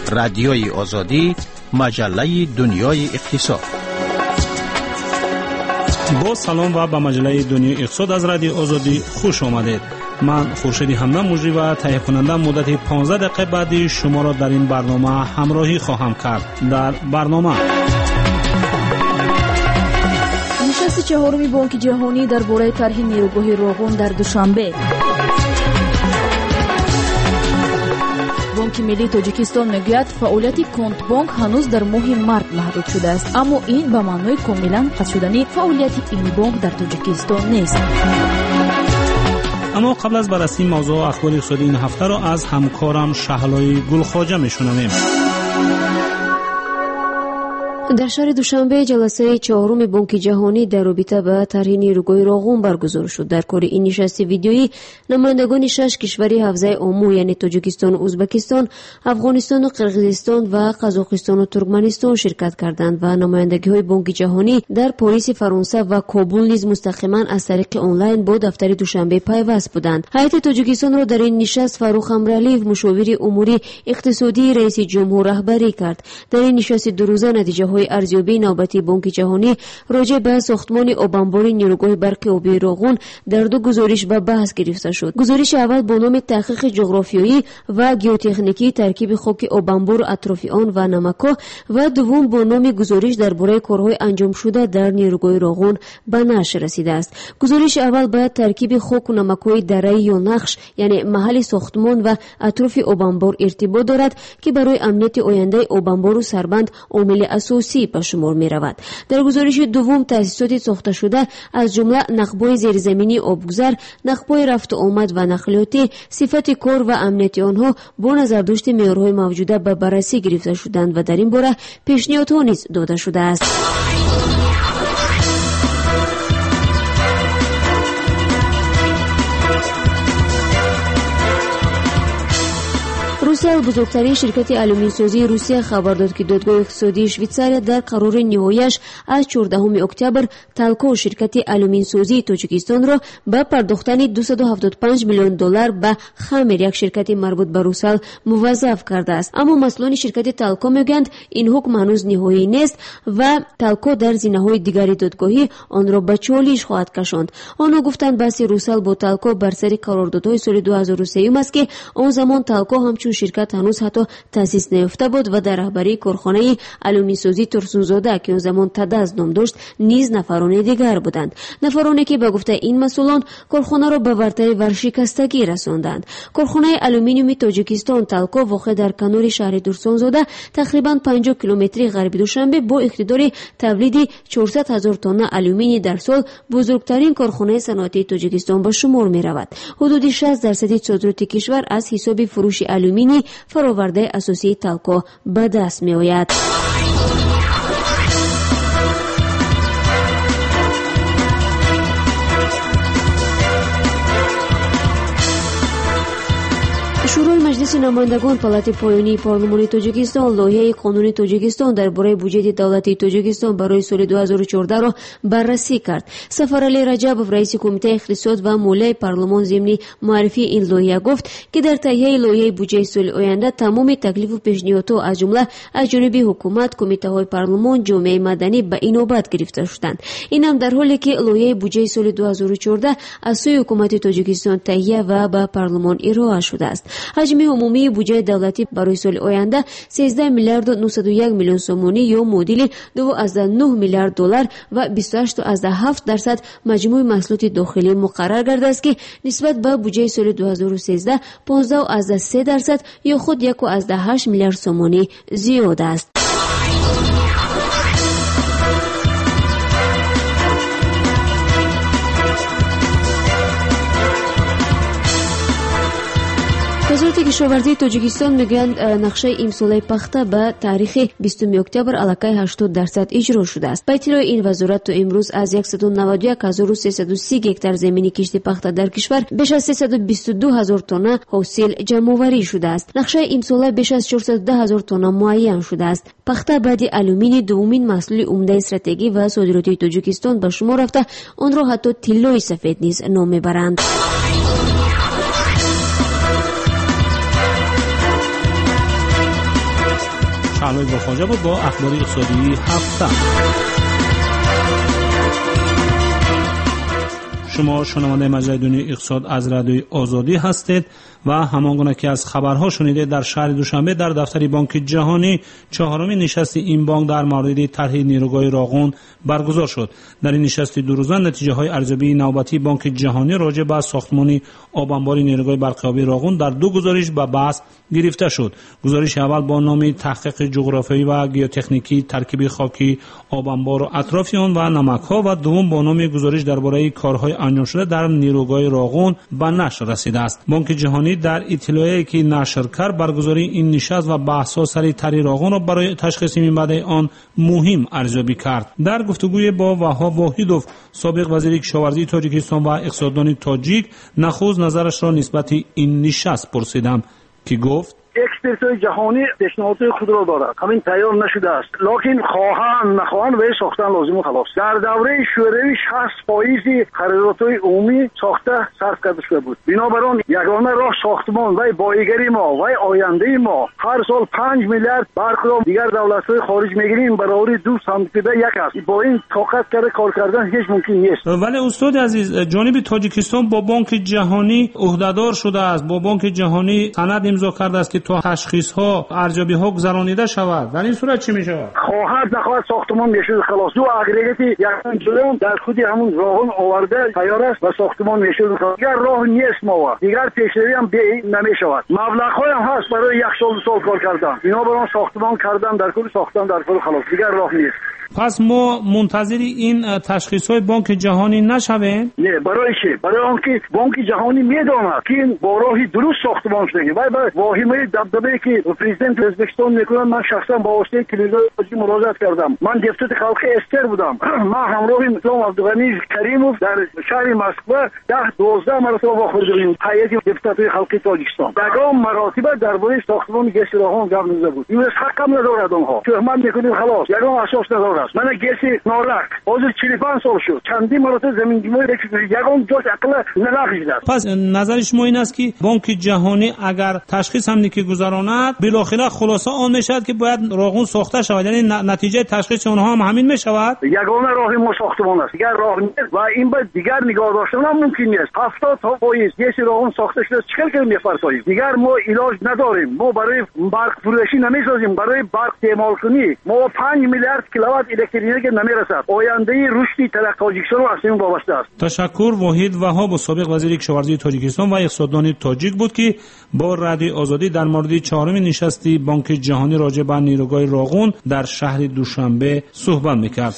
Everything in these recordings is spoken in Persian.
رادیوی آزادی، مجله دنیای اقتصاد. با سلام و به مجله دنیای اقتصاد از رادیو آزادی خوش آمدید. من خورشید همدم موجی و تهیه کننده مدت 15 دقیقه بعدی شما را در این برنامه همراهی خواهم کرد. در برنامه نشست چهارم بانک جهانی درباره طرح نیروگاه روغن در دوشنبه. بانک ملی تاجیکستان میگوید فعالیت کنت بانک هنوز در ماه مارس محدود شده است، اما این به معنای کاملا قطع شدن فعالیت این بانک در تاجیکستان نیست. اما قبل از بررسی موضوع اخبار اقتصادی این هفته را از همکارم شهلای گلخواجه میشنویم. در شهر دوشنبه جلسه چهارم بانک جهانی در رابطه با طرح نیروگاه روغن برگزار شد. در کار این نشست ویدیویی نمایندگان 6 کشور حوزه عمو یعنی تاجیکستان و ازبکستان، افغانستان و قرقیزستان و قزاقستان و ترکمنستان شرکت کردند و نمایندگی‌های بانک جهانی در پاریس فرانسه و کابل نیز مستقیما از طریق آنلاین با دفتر دوشنبه پیوست بودند. هیئت تاجیکستان را در این نشست فاروق امرعلیف مشاور امور اقتصادی رئیس جمهور رهبری کرد. در این نشست دو روزه نتیجه ارزیابی نوبتی بانک جهانی راجع به ساختمان آبانبار نیروگاه برق آبی روغن در دو گزارش به بحث گرفته شد. گزارش اول با نام تحقیق جغرافیایی و گیوتکنیکی ترکیب خاک آبانبار اطراف آن و نمک‌ها و دوم با نام گزارش درباره کارهای انجام شده در نیروگاه روغن به نشر رسیده است. گزارش اول به ترکیب خاک و نمک‌های دره یا نقش یعنی محل ساختمان و اطراف آبانبار ارتباط دارد که برای امنیت آینده آبانبار و سربند عامل اساسی به شمار می رود. در گزارش دوم تأسیسات ساخته شده از جمله نخبای زیرزمینی آبگذر، نخبای رفت و آمد و نقلیاتی، صفت کار و امنیت آنها با نظر داشت معیارهای موجوده به بررسی گرفته شدند و در این باره پیشنهادها نیز داده شده است. روسیه بزرگترین شرکت آلومین سازی روسیه خبر داد که دادگاه اقتصادی شویتزاریا در قرار نهاییش از 14 اکتبر تالکو شرکت آلومین سازی تاجیکستان را با پرداختن 275 میلیون دلار به خمر یک شرکت مربوط به روسال موظف کرده است. اما مسئولان شرکت تالکو میگویند این حکم هنوز نهایی نیست و تالکو در زینه‌های دیگری دادگاهی آن را به چالش خواهد کشاند. آنها گفتند بحث روسال با تالکو بر سر قراردادهای سال 2003 است که آن زمان تالکو همچون شرکت هنوز حتی تأسیس نیافته بود و در رهبری کارخانه آلومین سازی ترسونزاده که اون زمان تدز نام داشت نیز نفران دیگر بودند. نفرانی که به گفته این مسئولان کارخانه را به ورطه ورشکستگی رساندند. کارخانه آلومینیوم تاجیکستان تالکو واقع در کنار شهر ترسونزاده تقریبا 50 کیلومتری غربی دوشنبه با اقتدار تولید 400,000 تن آلومینی در سال بزرگترین کارخانه صنعتی تاجیکستان به شمار می رود. حدود 60% صادرات کشور از حساب فروش آلومینی فراورده اساسی تالکو به دست می آید. شورای مجلس نمایندگان پالات پایانی پارلمان تاجیکستان لایحه قانون تاجیکستان درباره بودجه دولت تاجیکستان برای سال 2014 را بررسی کرد. سفرعلی رجبوف رئیس کمیته اقتصاد و مالیه پارلمان ضمن معرفی این لایحه گفت که در تهیه لایحه بودجه سال آینده تمام تکلیف و پیشنهادها از جمله از جانب حکومت، کمیته های پارلمان، جامعه مدنی به این نوبت گرفته شدند. این هم در حالی که لایحه بودجه سال 2014 از سوی حکومت تاجیکستان تهیه و به پارلمان ارائه شده است. حجم عمومی بودجه دولتی برای سال آینده 13 میلیارد و 901 میلیون سومانی یا معادل 2.9 میلیارد دلار و 28.7% مجموع محصولات داخلی مقرر گردیده است که نسبت به بودجه سال 2013 15.3% یا خود 1.8 میلیارد سومانی زیاد است. وزارت کشاورزی تاجیکستان میگویند نقشه امسال پخته به تاریخ 20 اکتبر علاقه 80% اجرا شده است. به اطلاع این وزارت تا امروز از 191,330 گکتار زمین کشت پخته در کشور بیش از 322,000 تن حاصل جمع آوری شده است. نقشه امسال بیش از 410,000 تن معین شده است. پخته بعد آلومینی دومین محصول عمده استراتژی و صادراتی تاجیکستان به شمار رفته، آن را حتی طلای سفید نیز نام میبرند. پهلوی بخواجه بود با اخبار اقتصادی هفته. شما شنونده مجله دنیای اقتصاد از رادیوی آزادی هستید و همانگونه که از خبرها شنیدید در شهر دوشنبه در دفتر بانک جهانی چهارمین نشست این بانک در مورد طرح نیروگاه راغون برگزار شد. در این نشست دو روزه نتیجه های ارزیابی نوبتی بانک جهانی راجع به ساختمان آب انبار نیروگاه برقی راغون در دو گزارش به بحث گرفته شد. گزارش اول با نام تحقیق جغرافیایی و گیوتکنیکی ترکیب خاکی آب انبار و اطراف آن و نمک‌ها و دوم با نام گزارش درباره کارهای انجام شده در نیروگاه راغون به نشر رسیده است. بانک جهانی در اطلاعیه‌ای که نشر کرد برگزاری این نشست و بحث‌ها سر طرح راغون را برای تشخیص می‌بعد آن مهم ارزیابی کرد. در گفتگوی با وهاب واحدوف سابق وزیر کشاورزی تاجیکستان و اقتصاددان تاجیک نخست نظرش را نسبت این نشست پرسیدم که گفت اکسپرت‌های جهانی پیشنهادات خود را دارد، همین تیار نشده است، لکن خواهند نخواهند و ساختن لازم و خلاص. در دوره شوروی 60% خریدارهای عمومی ساخته صرف کرده شده بود. بنابراین یگانه راه ساختمان و بایگری ما و آینده ما هر سال 5 میلیارد برق را دیگر دولت‌های خارج میگیریم برابر 2 سانتی‌ده یک است. با این طاقت کرده کار کردن هیچ ممکن نیست. ولی استاد عزیز، جانب تاجیکستان با بانک جهانی عهدهدار شده است، با بانک جهانی سند امضا کرده است که تا تشخیص ها ارزیابی ها گذرانیده شود. در این صورت چی میشه؟ خواهد نخواهد ساختمان میشه خلاص. دو اگریگاتی یکان جلو در خودی همون راهون آورده تیار است و ساختمان میشه خلاص. دیگر راه نیست ما دیگر پیشروی هم نمیشود. مبلغ های هم هست برای یک سال دو سال کار کردن. بنابراین ساختمان کردن در کل ساختن در کل خلاص. دیگر راه نیست. پس ما منتظر این تشخیص های بانک جهانی نشویم؟ نه، برای چی؟ برای آنکه بانک جهانی میداند که این با راهی درست ساختمان شده و با واهمه دبدبه که پرزیدنت ازبکستان میکنن. من شخصا با واسطه کلیدی مراجعه کردم. من دفتر خلق استر بودم. ما همراه اسلام عبدالغنی کریموف در شهر مسکو 10-12 مرتبه واخوردیم هیئت دفتر خلق تاجیکستان. دگام مراتب درباره ساختمان گس راهون گپ نزده بود. این حقم ندارد اونها. تهمت میکنیم خلاص. یگان اساس نداره. من گسی نارک حاضر 45 سال شد چندی مرتبه زمین گیمای یگان جوش عقل نلخیده. پس نظر شما این است که بانک جهانی اگر تشخیص هم که گذراند بالاخره خلاصه آن میشود که باید راغون ساخته شود، یعنی نتیجه تشخیص اونها هم همین میشود؟ یگانه راه ما ساختمان است، دیگر راه نیست و این باید دیگر نگاه داشتن هم ممکن نیست. 70% گسی راغون ساخته شده چیکار کنیم میفرساییم؟ دیگر ما علاج نداریم. ما برای برق فروشی نمیسازیم، برای برق استعمال کنی ما 5 میلیارد کیلووات الکتریکی نمیرسد. آینده رشد ترقی تاجیکستان و اصلا وابسته است. تشکر. واحد وهاب سابق وزیر کشاورزی تاجیکستان و اقتصاددان تاجیک بود که با رادیو آزادی در مورد چهارمین نشست بانک جهانی راجع به نیروگاه راغون در شهر دوشنبه صحبت میکرد.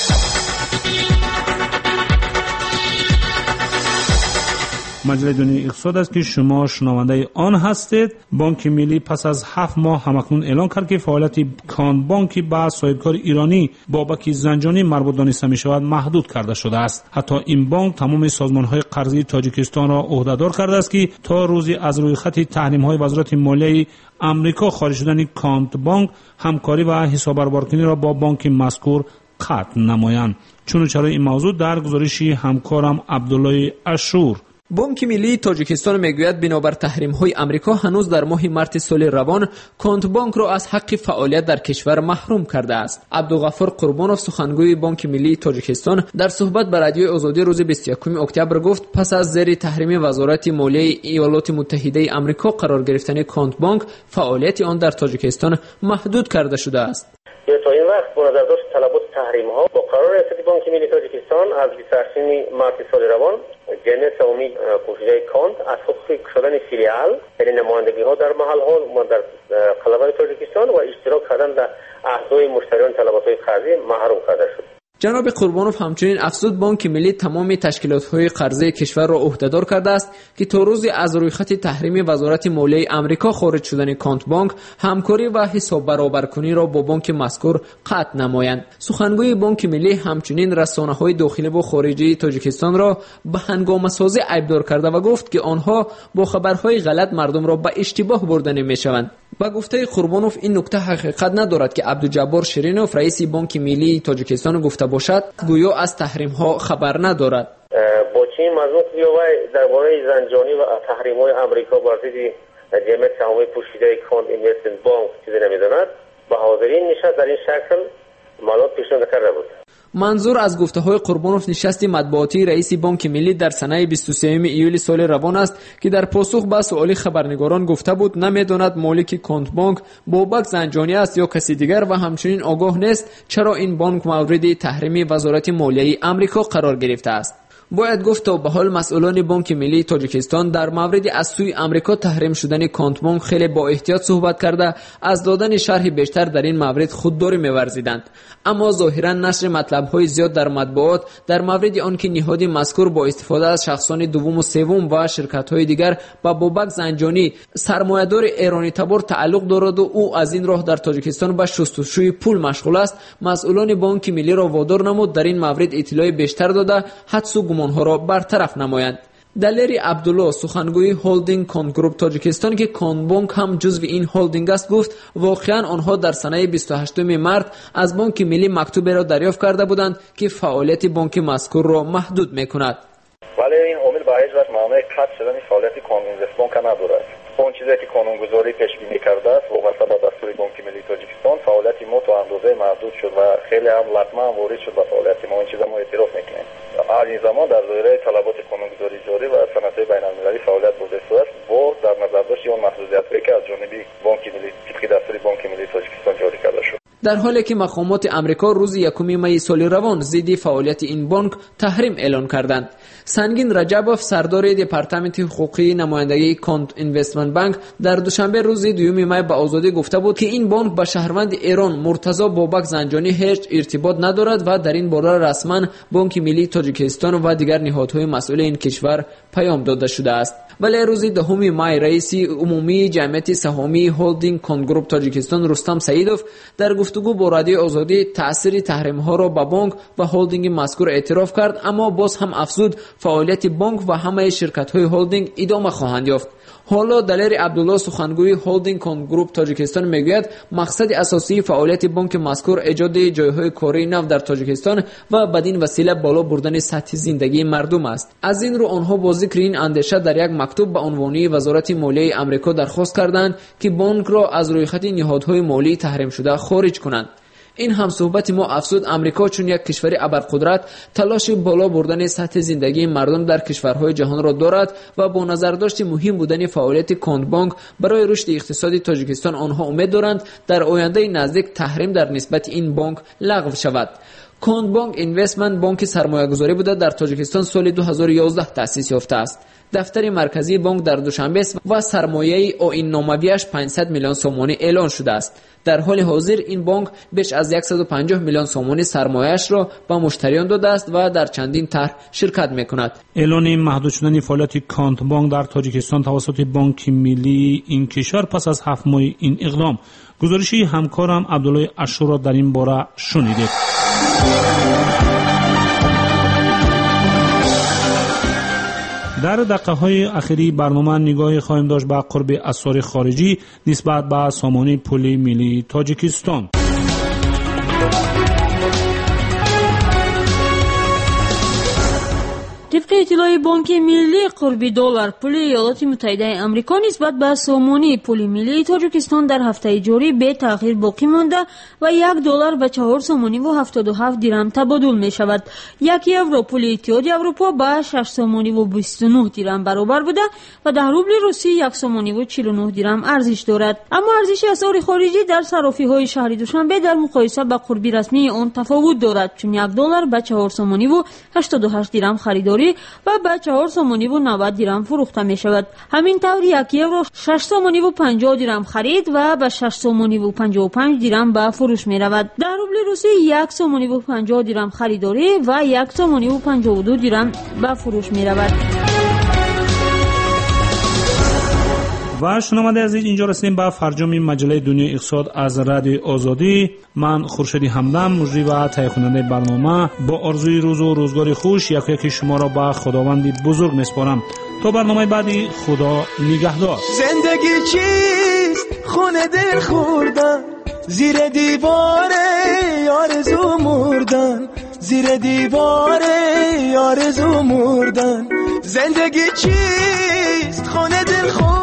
مجله دنیای اقتصاد است که شما شنونده آن هستید. بانک ملی پس از 7 ماه همکنون اعلان کرد که فعالیت کان بانکی با صاحبکار ایرانی بابک زنجانی مربوط دانسته می شود محدود کرده شده است. حتی این بانک تمام سازمان‌های قرضی تاجیکستان را عهدهدار کرده است که تا روزی از روی خط تحریم‌های وزارت مالیه آمریکا خارج شدن کانت بانک همکاری و حساب برابرکنی را با بانک مذکور قطع نمایند. چون چرا این موضوع در گزارشی همکارم عبدالله اشور. بانک ملی تاجیکستان میگوید بنابر تحریم‌های آمریکا هنوز در ماه مارس سال روان کانت بانک را از حق فعالیت در کشور محروم کرده است. عبدالغفار قربانوف سخنگوی بانک ملی تاجیکستان در صحبت با رادیو آزادی روز 21 اکتبر گفت پس از زیر تحریم وزارت مالیه ایالات متحده آمریکا قرار گرفتن کانت بانک فعالیت آن در تاجیکستان محدود کرده شده است. تا این وقت با نظر داشت طلبات تحریم ها با قرار ریاست بانک ملی تاجیکستان از 28 مارس سال روان جنس عمومی پوشیده کانت از حقوق شدن فیلیال یعنی نمایندگی ها در محل ها و در قلمرو تاجیکستان و اشتراک کردن در اعضای مشتریان طلبات های قرضی محروم کرده شد. جناب قربانوف همچنین افزود بانک ملی تمام تشکیلات‌های قرضه کشور را عهدهدار کرده است که تا روزی از روی خط تحریم وزارت مالیه آمریکا خارج شدن کانت بانک همکاری و حساب برابرکنی را با بانک مذکور قطع نمایند. سخنگوی بانک ملی همچنین رسانه‌های داخلی و خارجی تاجیکستان را به هنگامه‌سازی عیبدار کرده و گفت که آنها با خبرهای غلط مردم را به اشتباه بردن می‌شوند. با گفته قربانوف این نکته حقیقت ندارد که عبدالجبار شیرینوف رئیس بانک ملی تاجیکستان گفته باشد گویا از تحریم ها خبر ندارد. با چین مضمون بیاوی درباره زنجانی و تحریم های امریکا بر ضد جمعیت سهامی پوشیده کانت اینوستمنت بانک چیزی نمیداند. به حاضرین نشست در این شکل معلومات پیشنهاد کرده بود. منظور از گفته‌های قربانوف نشست مطبوعاتی رئیس بانک ملی در سنه 23 ایول سال روان است که در پاسخ به سؤال خبرنگاران گفته بود نمی‌داند مالک کنت بانک بابک زنجانی است یا کسی دیگر و همچنین آگاه نیست چرا این بانک مورد تحریم وزارت مالیه آمریکا قرار گرفته است. باید گفت تا به حال مسئولان بانک ملی تاجیکستان در مورد از سوی آمریکا تحریم شدن کانت بانک خیلی با احتیاط صحبت کرده از دادن شرح بیشتر در این مورد خودداری می‌ورزیدند، اما ظاهرا نشر مطلب‌های زیاد در مطبوعات در مورد آنکه نهاد مذکور با استفاده از شخصان دوم و سوم و شرکت‌های دیگر با بابک زنجانی سرمایه‌دار ایرانی تبار تعلق دارد و او از این راه در تاجیکستان به شستشوی پول مشغول است، مسئولان بانک ملی را وادار نمود در این مورد اطلاع بیشتر داده حدس و گمان‌ها را برطرف نمایند. دلری عبدالله سخنگوی هولدینگ کانت گروپ تاجیکستان که کانت بانک هم جزو این هولدینگ است گفت واقعا آنها در سنه 28 مارس از بانک ملی مکتوبی را دریافت کرده بودند که فعالیت بانک مذکور را محدود می‌کند. ولی این عامل به هیچ وجه معنای قطع شدن فعالیت کانون اینوست بانک ندارد. اون چیزی که قانونگذاری پیش بینی کرده است وابسته به دستور بانک ملی تاجیکستان فعالیت ما تا اندازه محدود شد و خیلی هم لطمه وارد شد به فعالیت ما. این چیزا ما اعتراف میکنیم. هر این زمان در دایره طلبات قانونگذاری جاری و سنت‌های بین‌المللی فعالیت برده شده است با در نظر داشت اون محدودیت‌هایی که از جانب بانک ملی طبق دستور بانک ملی تاجیکستان جاری کرده شد. در حالی که مقامات آمریکا روز 1 می سال روان ضد فعالیت این بانک تحریم اعلان کردند. سنگین رجبوف سردار دپارتمنت حقوقی نمایندگی کانت اینوستمنت بانک در دوشنبه روز 2 می به آزادی گفته بود که این بانک با شهروند ایران مرتضی بابک زنجانی هیچ ارتباط ندارد و در این باره رسما بانک ملی تاجیکستان و دیگر نهادهای مسئول این کشور پیام داده شده است. ولی روز 2 می رئیس عمومی جمعیت سهامی هولدینگ کانت گروپ تاجیکستان رستم سعیدوف در گفتگو با رادیو آزادی تأثیر تحریم ها را به بانک و هولدینگ مذکور اعتراف کرد، اما باز هم افزود فعالیت بانک و همه شرکت های هولدینگ ادامه خواهند یافت. حالا دلیر عبدالله سخنگوی هولدینگ کانت گروپ تاجیکستان میگوید مقصد اساسی فعالیت بانک مذکور ایجاد جایهای کاری نو در تاجیکستان و بدین وسیله بالا بردن سطح زندگی مردم است. از این رو آنها با ذکر این اندیشه در یک مکتوب به عنوان وزارت مالیه آمریکا درخواست کردند که بانک را از روی خط نهادهای مالی تحریم شده خارج کنند. این هم صحبت ما افزود آمریکا چون یک کشور ابرقدرت تلاش بالا بردن سطح زندگی مردم در کشورهای جهان را دارد و با نظر داشت مهم بودن فعالیت کانت بانک برای رشد اقتصادی تاجیکستان آنها امید دارند در آینده نزدیک تحریم در نسبت این بانک لغو شود. کانت بانک اینوستمنت بانک سرمایه‌گذاری بوده در تاجیکستان سال 2011 تأسیس یافته است. دفتر مرکزی بانک در دوشنبه و سرمایه آیین نامویش 500 میلیون سومانی اعلان شده است. در حال حاضر این بانک بیش از 150 میلیون سومانی سرمایه‌اش را به مشتریان داده است و در چندین طرح شرکت می‌کند. اعلان محدود شدن فعالیت کانت بانک در تاجیکستان توسط بانک ملی این کشور پس از 7 ماه این اقدام. گزارشی همکارم عبدالله اشورا در این باره شنیدید. در دقیقه‌های اخیری برنامه نگاهی خواهیم داشت به قرب اسرار خارجی نسبت به سامانه پول ملی تاجیکستان. طبق اطلاع بانک ملی قرب دلار پول ایالات متحده آمریکا نسبت به سامانه پول ملی تاجیکستان در هفته جاری به تأخیر باقی مانده و $1 به 4 سامانی و 77 درهم تبادل می شود. 1 یورو پول اتحادیه اروپا به 6 سامانی و 29 درهم برابر بوده و 10 روبل روسی 1 سامانی و 49 درهم ارزش دارد. اما ارزش اسعار خارجی در صرافی‌های شهر دوشنبه در مقایسه با قرب رسمی آن تفاوت دارد، چون $1 به 4 سامانی و 88 درهم خریداری و به 4 سامانی و 90 درهم فروخته می شود. همین طور 1 یورو 6 سامانی و 50 درهم خرید و به 6 سامانی و 55 درهم به فروش می رود. 10 روبل روسی 1 سامانی و 50 درهم خریداری و 1 سامانی و 52 درهم به فروش می رود. و شنونده عزیز، اینجا رسیدیم به فرجام مجله دنیای اقتصاد از رادیو آزادی. من خورشید همدم مجری و تهیه کننده برنامه با آرزوی روز و روزگار خوش یکی شما را به خداوند بزرگ میسپارم. تا برنامه بعدی، خدا نگهدار. زندگی چیست؟ خونه دل خوردن زیر دیوار آرزو مردن، زیر دیوار آرزو مردن. زندگی چیست؟ خونه دل خوردن